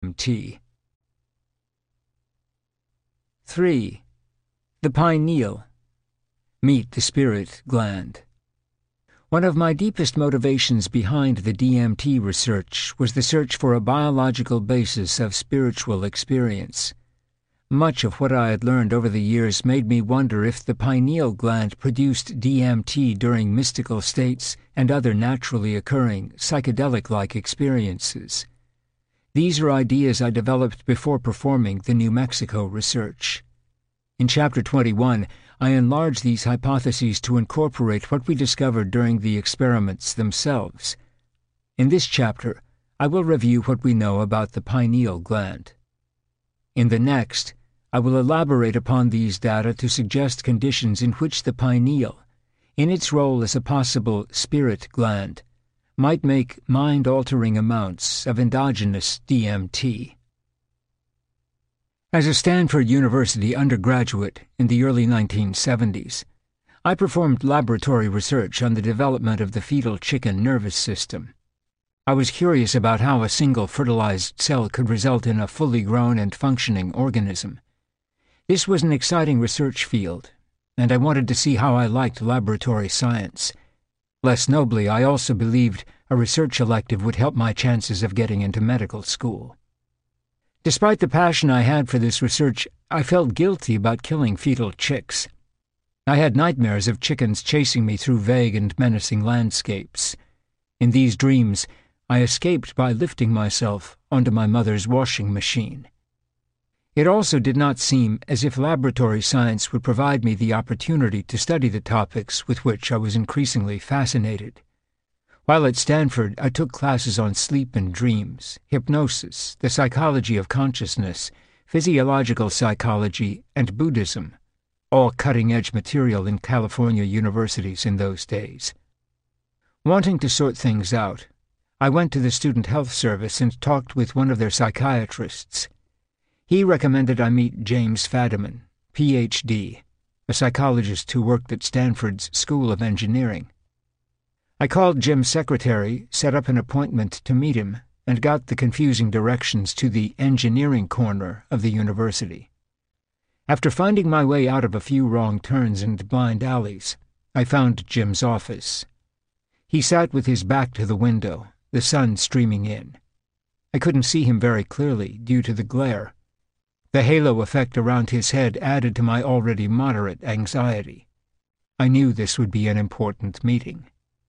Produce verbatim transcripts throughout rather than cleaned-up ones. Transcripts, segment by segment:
M T. three. The pineal. Meet the spirit gland. One of my deepest motivations behind the D M T research was the search for a biological basis of spiritual experience. Much of what I had learned over the years made me wonder if the pineal gland produced D M T during mystical states and other naturally occurring, psychedelic-like experiences. These are ideas I developed before performing the New Mexico research. In Chapter twenty-one, I enlarge these hypotheses to incorporate what we discovered during the experiments themselves. In this chapter, I will review what we know about the pineal gland. In the next, I will elaborate upon these data to suggest conditions in which the pineal, in its role as a possible spirit gland, might make mind-altering amounts of endogenous D M T. As a Stanford University undergraduate in the early nineteen seventies, I performed laboratory research on the development of the fetal chicken nervous system. I was curious about how a single fertilized cell could result in a fully grown and functioning organism. This was an exciting research field, and I wanted to see how I liked laboratory science. Less nobly, I also believed a research elective would help my chances of getting into medical school. Despite the passion I had for this research, I felt guilty about killing fetal chicks. I had nightmares of chickens chasing me through vague and menacing landscapes. In these dreams, I escaped by lifting myself onto my mother's washing machine. It also did not seem as if laboratory science would provide me the opportunity to study the topics with which I was increasingly fascinated. While at Stanford, I took classes on sleep and dreams, hypnosis, the psychology of consciousness, physiological psychology, and Buddhism, all cutting-edge material in California universities in those days. Wanting to sort things out, I went to the Student Health Service and talked with one of their psychiatrists. He recommended I meet James Fadiman, P H D, a psychologist who worked at Stanford's School of Engineering. I called Jim's secretary, set up an appointment to meet him, and got the confusing directions to the engineering corner of the university. After finding my way out of a few wrong turns and blind alleys, I found Jim's office. He sat with his back to the window, the sun streaming in. I couldn't see him very clearly due to the glare. The halo effect around his head added to my already moderate anxiety. I knew this would be an important meeting.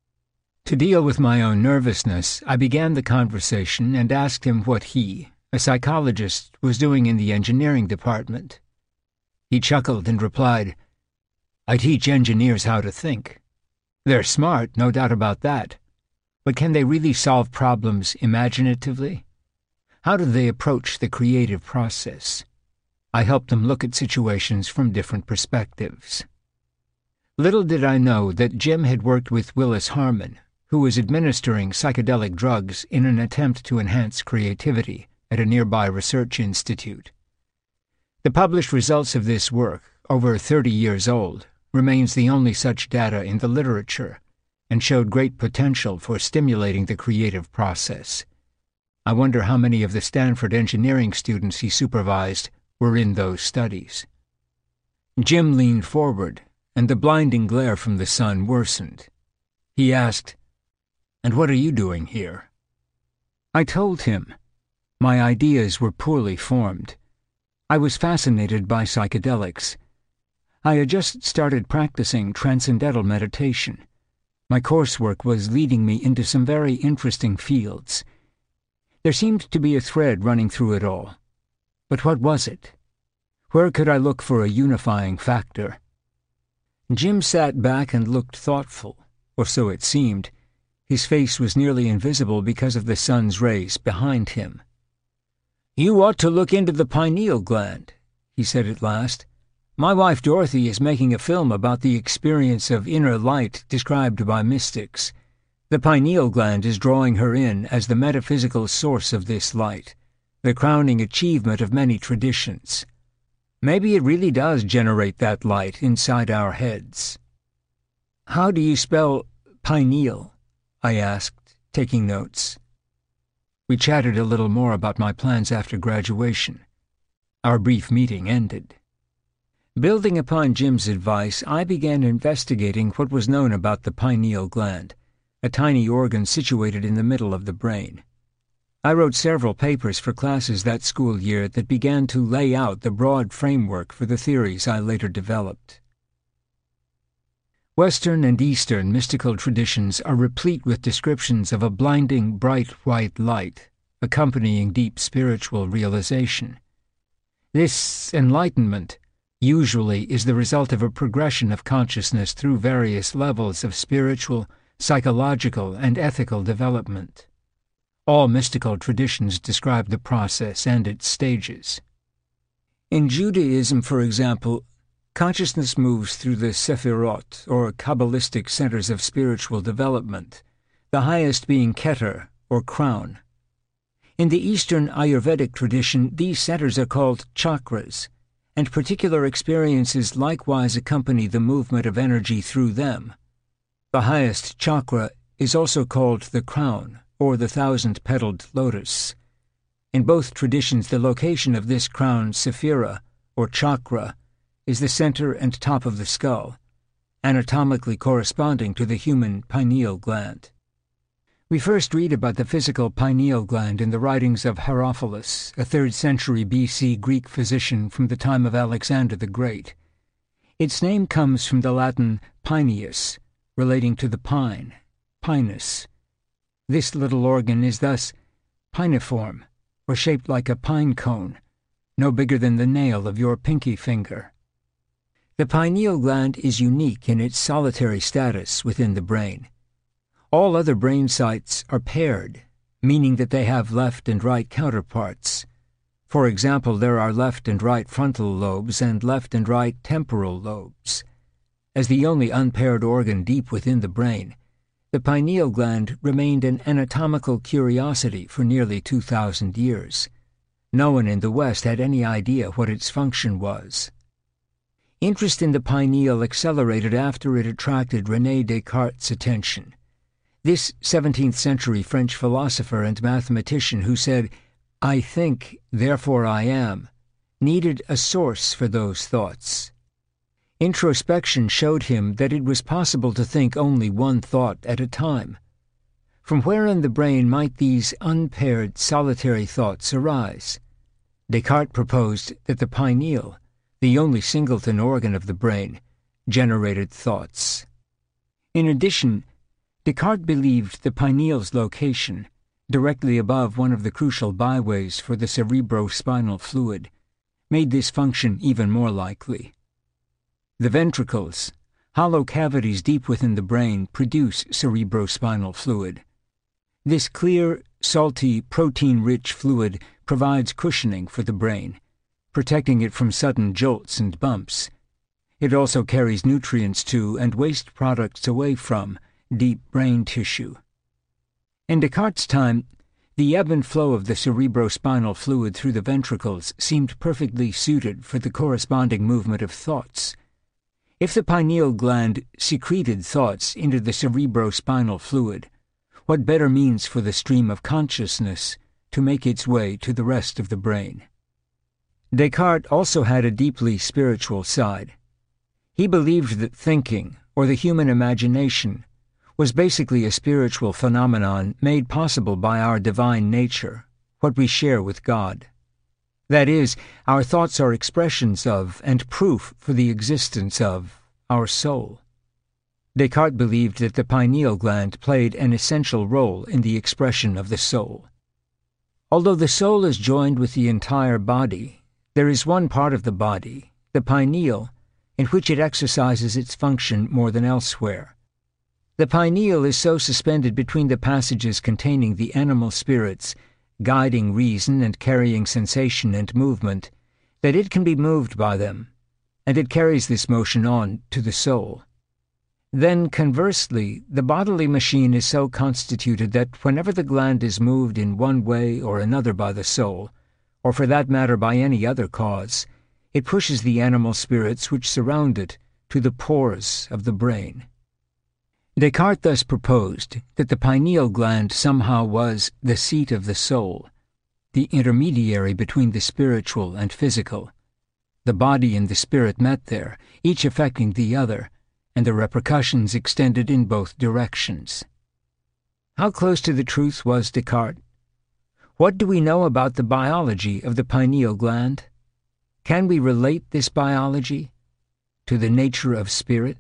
To deal with my own nervousness, I began the conversation and asked him what he, a psychologist, was doing in the engineering department. He chuckled and replied, "I teach engineers how to think. They're smart, no doubt about that. But can they really solve problems imaginatively? How do they approach the creative process?" I helped them look at situations from different perspectives. Little did I know that Jim had worked with Willis Harman, who was administering psychedelic drugs in an attempt to enhance creativity at a nearby research institute. The published results of this work, over thirty years old, remains the only such data in the literature, and showed great potential for stimulating the creative process. I wonder how many of the Stanford engineering students he supervised were in those studies. Jim leaned forward, and the blinding glare from the sun worsened. He asked, "And what are you doing here?" I told him. My ideas were poorly formed. I was fascinated by psychedelics. I had just started practicing transcendental meditation. My coursework was leading me into some very interesting fields. There seemed to be a thread running through it all. But what was it? Where could I look for a unifying factor? Jim sat back and looked thoughtful, or so it seemed. His face was nearly invisible because of the sun's rays behind him. "You ought to look into the pineal gland," he said at last. "My wife Dorothy is making a film about the experience of inner light described by mystics. The pineal gland is drawing her in as the metaphysical source of this light, the crowning achievement of many traditions. Maybe it really does generate that light inside our heads." "How do you spell pineal?" I asked, taking notes. We chatted a little more about my plans after graduation. Our brief meeting ended. Building upon Jim's advice, I began investigating what was known about the pineal gland, a tiny organ situated in the middle of the brain. I wrote several papers for classes that school year that began to lay out the broad framework for the theories I later developed. Western and Eastern mystical traditions are replete with descriptions of a blinding bright white light accompanying deep spiritual realization. This enlightenment usually is the result of a progression of consciousness through various levels of spiritual, psychological, and ethical development. All mystical traditions describe the process and its stages. In Judaism, for example, consciousness moves through the Sephirot, or Kabbalistic centers of spiritual development, the highest being Keter, or crown. In the Eastern Ayurvedic tradition, these centers are called chakras, and particular experiences likewise accompany the movement of energy through them. The highest chakra is also called the crown, or the thousand-petaled lotus. In both traditions, the location of this crown sephira, or chakra, is the center and top of the skull, anatomically corresponding to the human pineal gland. We first read about the physical pineal gland in the writings of Herophilus, a third century B C Greek physician from the time of Alexander the Great. Its name comes from the Latin pineus, relating to the pine, pinus. This little organ is thus piniform, or shaped like a pine cone, no bigger than the nail of your pinky finger. The pineal gland is unique in its solitary status within the brain. All other brain sites are paired, meaning that they have left and right counterparts. For example, there are left and right frontal lobes and left and right temporal lobes. As the only unpaired organ deep within the brain, the pineal gland remained an anatomical curiosity for nearly two thousand years. No one in the West had any idea what its function was. Interest in the pineal accelerated after it attracted René Descartes' attention. This seventeenth century French philosopher and mathematician who said, "I think, therefore I am," needed a source for those thoughts. Introspection showed him that it was possible to think only one thought at a time. From where in the brain might these unpaired, solitary thoughts arise? Descartes proposed that the pineal, the only singleton organ of the brain, generated thoughts. In addition, Descartes believed the pineal's location, directly above one of the crucial byways for the cerebrospinal fluid, made this function even more likely. The ventricles, hollow cavities deep within the brain, produce cerebrospinal fluid. This clear, salty, protein-rich fluid provides cushioning for the brain, protecting it from sudden jolts and bumps. It also carries nutrients to and waste products away from deep brain tissue. In Descartes' time, the ebb and flow of the cerebrospinal fluid through the ventricles seemed perfectly suited for the corresponding movement of thoughts. If the pineal gland secreted thoughts into the cerebrospinal fluid, what better means for the stream of consciousness to make its way to the rest of the brain? Descartes also had a deeply spiritual side. He believed that thinking, or the human imagination, was basically a spiritual phenomenon made possible by our divine nature, what we share with God. That is, our thoughts are expressions of and proof for the existence of our soul. Descartes believed that the pineal gland played an essential role in the expression of the soul. Although the soul is joined with the entire body, there is one part of the body, the pineal, in which it exercises its function more than elsewhere. The pineal is so suspended between the passages containing the animal spirits, guiding reason and carrying sensation and movement, that it can be moved by them, and it carries this motion on to the soul. Then, conversely, the bodily machine is so constituted that whenever the gland is moved in one way or another by the soul, or for that matter by any other cause, it pushes the animal spirits which surround it to the pores of the brain. Descartes thus proposed that the pineal gland somehow was the seat of the soul, the intermediary between the spiritual and physical. The body and the spirit met there, each affecting the other, and the repercussions extended in both directions. How close to the truth was Descartes? What do we know about the biology of the pineal gland? Can we relate this biology to the nature of spirit?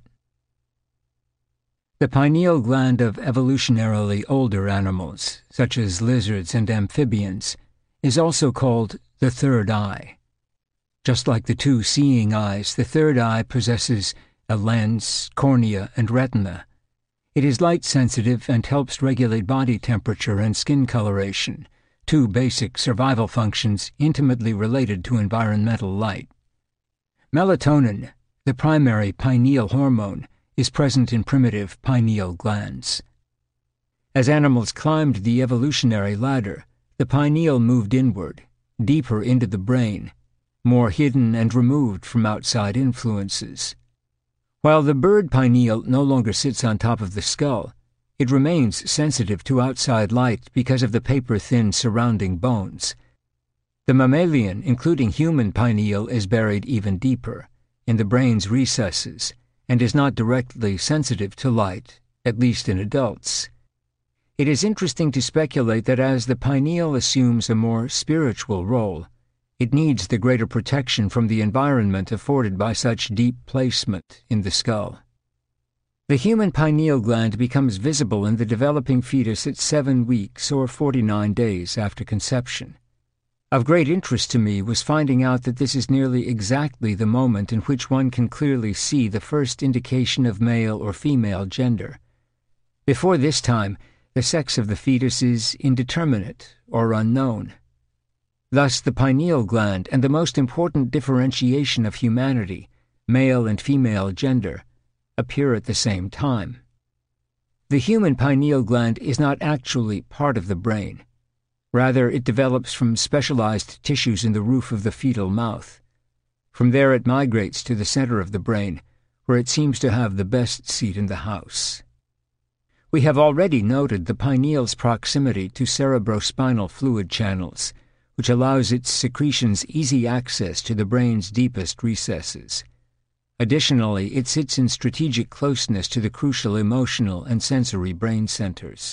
The pineal gland of evolutionarily older animals, such as lizards and amphibians, is also called the third eye. Just like the two seeing eyes, the third eye possesses a lens, cornea, and retina. It is light-sensitive and helps regulate body temperature and skin coloration, two basic survival functions intimately related to environmental light. Melatonin, the primary pineal hormone, is present in primitive pineal glands. As animals climbed the evolutionary ladder, the pineal moved inward, deeper into the brain, more hidden and removed from outside influences. While the bird pineal no longer sits on top of the skull, it remains sensitive to outside light because of the paper-thin surrounding bones. The mammalian, including human pineal, is buried even deeper, in the brain's recesses, and is not directly sensitive to light, at least in adults. It is interesting to speculate that as the pineal assumes a more spiritual role, it needs the greater protection from the environment afforded by such deep placement in the skull. The human pineal gland becomes visible in the developing fetus at seven weeks or forty-nine days after conception. Of great interest to me was finding out that this is nearly exactly the moment in which one can clearly see the first indication of male or female gender. Before this time, the sex of the fetus is indeterminate or unknown. Thus, the pineal gland and the most important differentiation of humanity, male and female gender, appear at the same time. The human pineal gland is not actually part of the brain. Rather, it develops from specialized tissues in the roof of the fetal mouth. From there it migrates to the center of the brain, where it seems to have the best seat in the house. We have already noted the pineal's proximity to cerebrospinal fluid channels, which allows its secretions easy access to the brain's deepest recesses. Additionally, it sits in strategic closeness to the crucial emotional and sensory brain centers.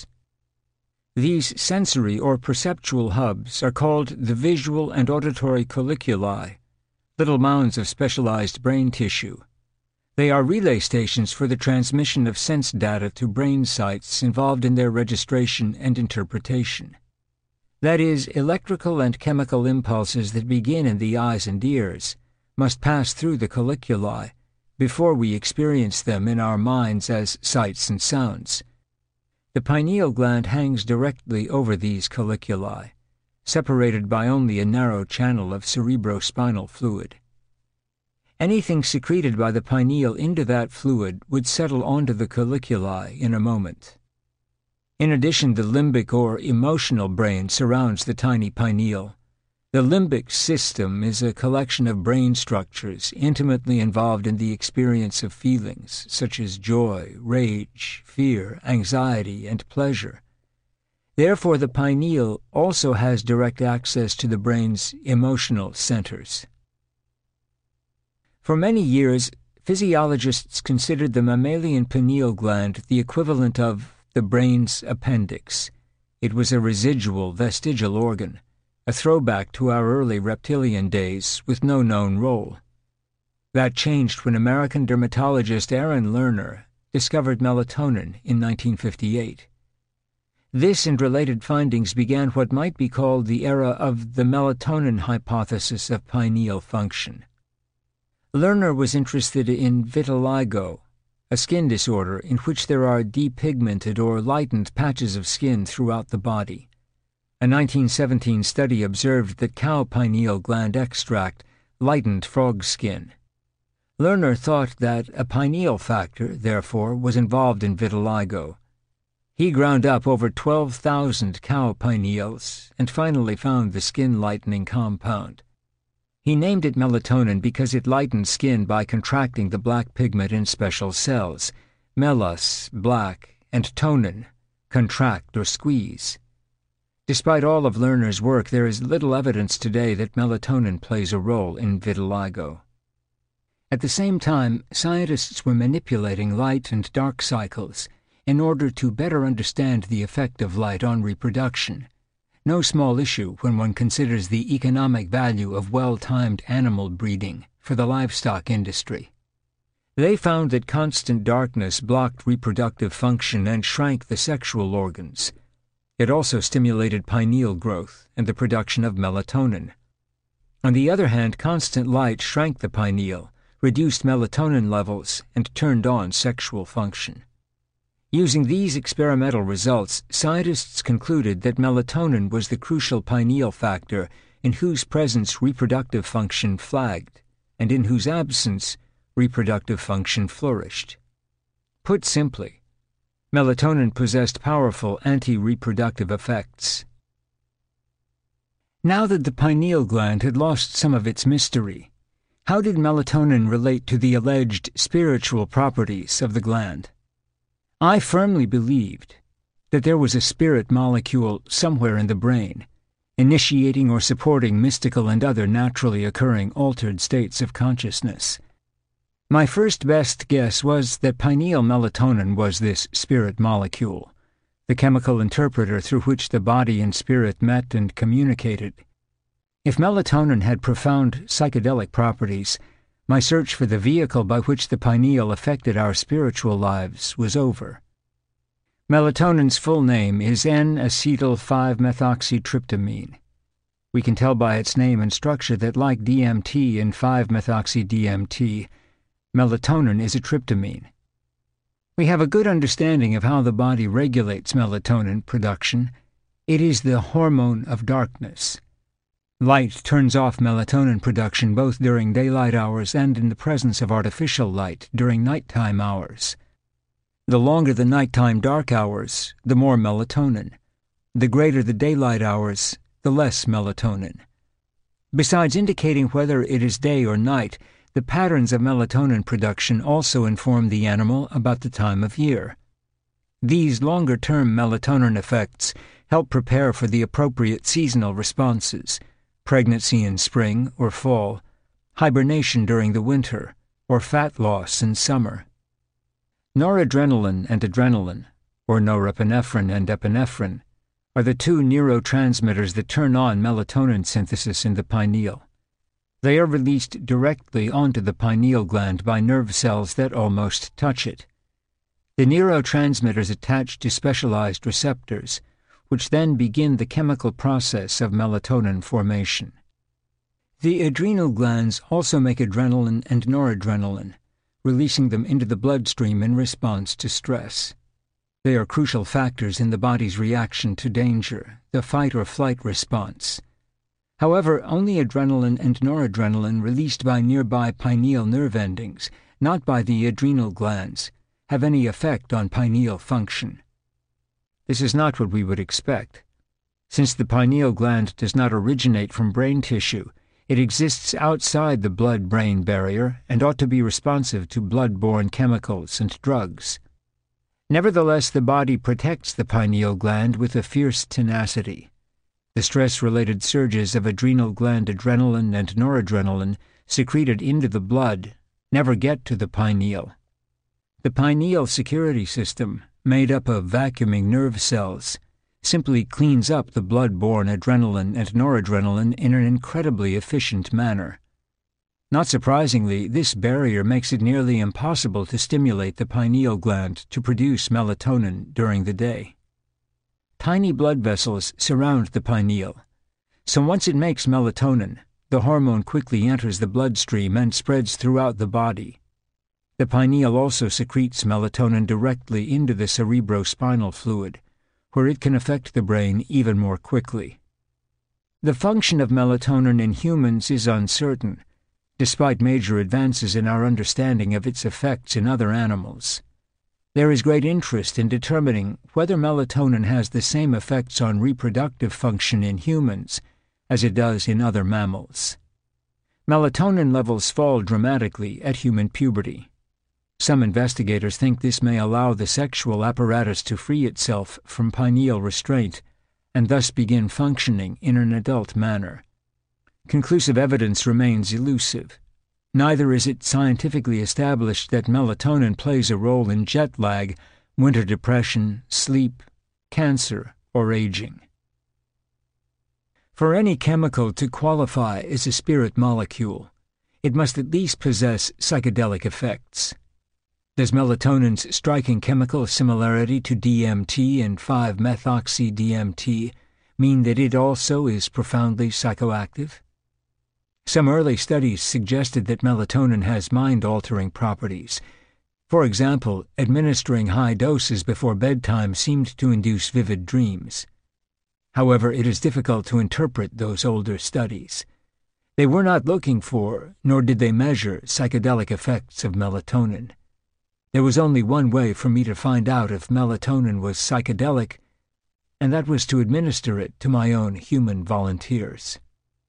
These sensory or perceptual hubs are called the visual and auditory colliculi, little mounds of specialized brain tissue. They are relay stations for the transmission of sense data to brain sites involved in their registration and interpretation. That is, electrical and chemical impulses that begin in the eyes and ears must pass through the colliculi before we experience them in our minds as sights and sounds. The pineal gland hangs directly over these colliculi, separated by only a narrow channel of cerebrospinal fluid. Anything secreted by the pineal into that fluid would settle onto the colliculi in a moment. In addition, the limbic or emotional brain surrounds the tiny pineal. The limbic system is a collection of brain structures intimately involved in the experience of feelings such as joy, rage, fear, anxiety, and pleasure. Therefore, the pineal also has direct access to the brain's emotional centers. For many years, physiologists considered the mammalian pineal gland the equivalent of the brain's appendix. It was a residual, vestigial organ, a throwback to our early reptilian days with no known role. That changed when American dermatologist Aaron Lerner discovered melatonin in nineteen fifty-eight. This and related findings began what might be called the era of the melatonin hypothesis of pineal function. Lerner was interested in vitiligo, a skin disorder in which there are depigmented or lightened patches of skin throughout the body. A nineteen seventeen study observed that cow pineal gland extract lightened frog skin. Lerner thought that a pineal factor, therefore, was involved in vitiligo. He ground up over twelve thousand cow pineals and finally found the skin-lightening compound. He named it melatonin because it lightened skin by contracting the black pigment in special cells, melas, black, and tonin, contract or squeeze. Despite all of Lerner's work, there is little evidence today that melatonin plays a role in vitiligo. At the same time, scientists were manipulating light and dark cycles in order to better understand the effect of light on reproduction. No small issue when one considers the economic value of well-timed animal breeding for the livestock industry. They found that constant darkness blocked reproductive function and shrank the sexual organs. It also stimulated pineal growth and the production of melatonin. On the other hand, constant light shrank the pineal, reduced melatonin levels, and turned on sexual function. Using these experimental results, scientists concluded that melatonin was the crucial pineal factor in whose presence reproductive function flagged, and in whose absence reproductive function flourished. Put simply, melatonin possessed powerful anti-reproductive effects. Now that the pineal gland had lost some of its mystery, how did melatonin relate to the alleged spiritual properties of the gland? I firmly believed that there was a spirit molecule somewhere in the brain, initiating or supporting mystical and other naturally occurring altered states of consciousness. My first best guess was that pineal melatonin was this spirit molecule, the chemical interpreter through which the body and spirit met and communicated. If melatonin had profound psychedelic properties, my search for the vehicle by which the pineal affected our spiritual lives was over. Melatonin's full name is N acetyl five methoxytryptamine. We can tell by its name and structure that, like D M T and five methoxy D M T, melatonin is a tryptamine. We have a good understanding of how the body regulates melatonin production. It is the hormone of darkness. Light turns off melatonin production both during daylight hours and in the presence of artificial light during nighttime hours. The longer the nighttime dark hours, the more melatonin. The greater the daylight hours, the less melatonin. Besides indicating whether it is day or night, the patterns of melatonin production also inform the animal about the time of year. These longer-term melatonin effects help prepare for the appropriate seasonal responses: pregnancy in spring or fall, hibernation during the winter, or fat loss in summer. Noradrenaline and adrenaline, or norepinephrine and epinephrine, are the two neurotransmitters that turn on melatonin synthesis in the pineal. They are released directly onto the pineal gland by nerve cells that almost touch it. The neurotransmitters attach to specialized receptors, which then begin the chemical process of melatonin formation. The adrenal glands also make adrenaline and noradrenaline, releasing them into the bloodstream in response to stress. They are crucial factors in the body's reaction to danger, the fight-or-flight response. However, only adrenaline and noradrenaline released by nearby pineal nerve endings, not by the adrenal glands, have any effect on pineal function. This is not what we would expect. Since the pineal gland does not originate from brain tissue, it exists outside the blood-brain barrier and ought to be responsive to blood-borne chemicals and drugs. Nevertheless, the body protects the pineal gland with a fierce tenacity. The stress-related surges of adrenal gland adrenaline and noradrenaline secreted into the blood never get to the pineal. The pineal security system, made up of vacuuming nerve cells, simply cleans up the blood-borne adrenaline and noradrenaline in an incredibly efficient manner. Not surprisingly, this barrier makes it nearly impossible to stimulate the pineal gland to produce melatonin during the day. Tiny blood vessels surround the pineal, so once it makes melatonin, the hormone quickly enters the bloodstream and spreads throughout the body. The pineal also secretes melatonin directly into the cerebrospinal fluid, where it can affect the brain even more quickly. The function of melatonin in humans is uncertain, despite major advances in our understanding of its effects in other animals. There is great interest in determining whether melatonin has the same effects on reproductive function in humans as it does in other mammals. Melatonin levels fall dramatically at human puberty. Some investigators think this may allow the sexual apparatus to free itself from pineal restraint and thus begin functioning in an adult manner. Conclusive evidence remains elusive. Neither is it scientifically established that melatonin plays a role in jet lag, winter depression, sleep, cancer, or aging. For any chemical to qualify as a spirit molecule, it must at least possess psychedelic effects. Does melatonin's striking chemical similarity to D M T and five-methoxy-D M T mean that it also is profoundly psychoactive? Some early studies suggested that melatonin has mind-altering properties. For example, administering high doses before bedtime seemed to induce vivid dreams. However, it is difficult to interpret those older studies. They were not looking for, nor did they measure, psychedelic effects of melatonin. There was only one way for me to find out if melatonin was psychedelic, and that was to administer it to my own human volunteers.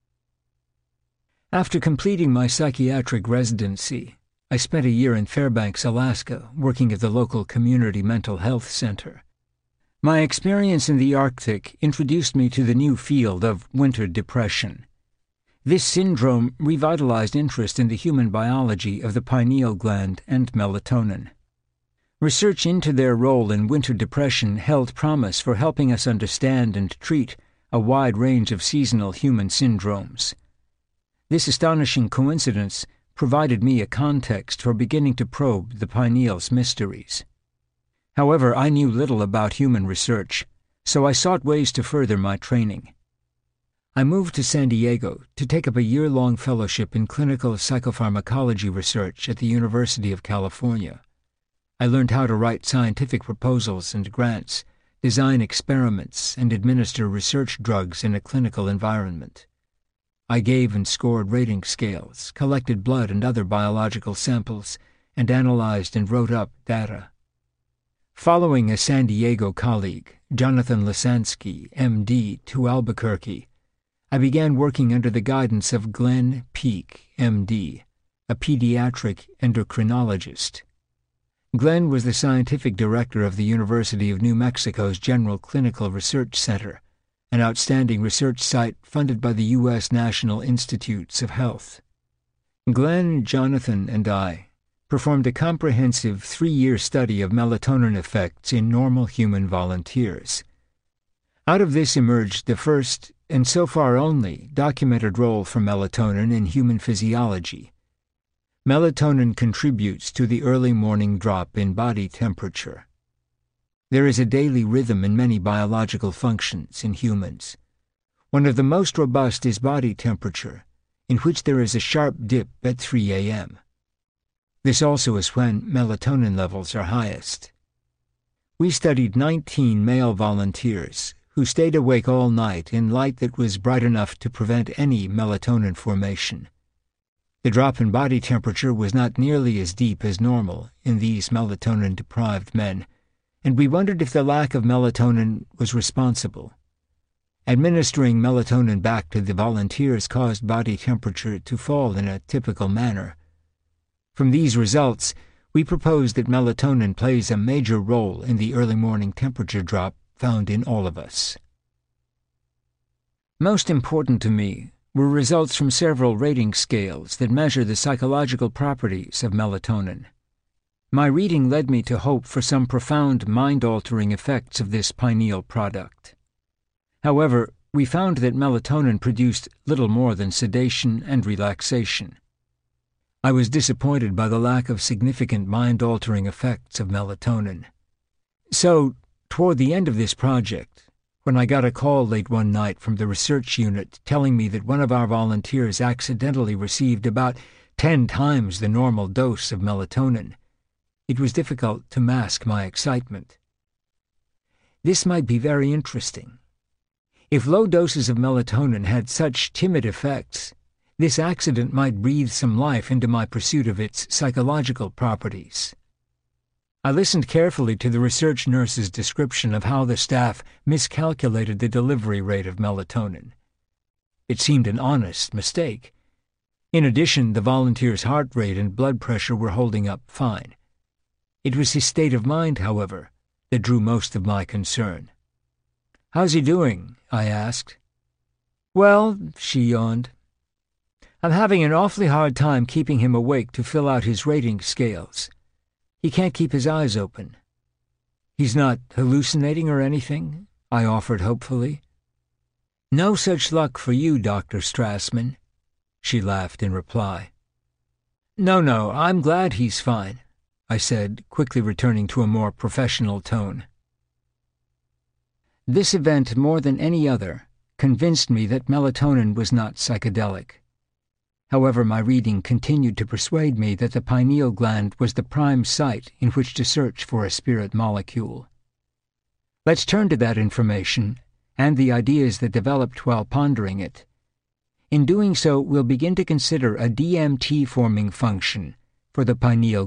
After completing my psychiatric residency, I spent a year in Fairbanks, Alaska, working at the local community mental health center. My experience in the Arctic introduced me to the new field of winter depression. This syndrome revitalized interest in the human biology of the pineal gland and melatonin. Research into their role in winter depression held promise for helping us understand and treat a wide range of seasonal human syndromes. This astonishing coincidence provided me a context for beginning to probe the pineal's mysteries. However, I knew little about human research, so I sought ways to further my training. I moved to San Diego to take up a year-long fellowship in clinical psychopharmacology research at the University of California. I learned how to write scientific proposals and grants, design experiments, and administer research drugs in a clinical environment. I gave and scored rating scales, collected blood and other biological samples, and analyzed and wrote up data. Following a San Diego colleague, Jonathan Lisansky, M D, to Albuquerque, I began working under the guidance of Glenn Peak, M D, a pediatric endocrinologist. Glenn was the scientific director of the University of New Mexico's General Clinical Research Center, an outstanding research site funded by the U S National Institutes of Health. Glenn, Jonathan, and I performed a comprehensive three-year study of melatonin effects in normal human volunteers. Out of this emerged the first, and so far only, documented role for melatonin in human physiology. Melatonin contributes to the early morning drop in body temperature. There is a daily rhythm in many biological functions in humans. One of the most robust is body temperature, in which there is a sharp dip at three a m This also is when melatonin levels are highest. We studied nineteen male volunteers who stayed awake all night in light that was bright enough to prevent any melatonin formation. The drop in body temperature was not nearly as deep as normal in these melatonin-deprived men, and we wondered if the lack of melatonin was responsible. Administering melatonin back to the volunteers caused body temperature to fall in a typical manner. From these results, we proposed that melatonin plays a major role in the early morning temperature drop found in all of us. Most important to me were results from several rating scales that measure the psychological properties of melatonin. My reading led me to hope for some profound mind-altering effects of this pineal product. However, we found that melatonin produced little more than sedation and relaxation. I was disappointed by the lack of significant mind-altering effects of melatonin. So, toward the end of this project, when I got a call late one night from the research unit telling me that one of our volunteers accidentally received about ten times the normal dose of melatonin, it was difficult to mask my excitement. This might be very interesting. If low doses of melatonin had such timid effects, this accident might breathe some life into my pursuit of its psychological properties. I listened carefully to the research nurse's description of how the staff miscalculated the delivery rate of melatonin. It seemed an honest mistake. In addition, the volunteers' heart rate and blood pressure were holding up fine. It was his state of mind, however, that drew most of my concern. "How's he doing?" I asked. "Well," she yawned, "I'm having an awfully hard time keeping him awake to fill out his rating scales. He can't keep his eyes open." "He's not hallucinating or anything?" I offered hopefully. "No such luck for you, Doctor Strassman," she laughed in reply. "No, no, I'm glad he's fine," I said, quickly returning to a more professional tone. This event, more than any other, convinced me that melatonin was not psychedelic. However, my reading continued to persuade me that the pineal gland was the prime site in which to search for a spirit molecule. Let's turn to that information and the ideas that developed while pondering it. In doing so, we'll begin to consider a D M T-forming function for the pineal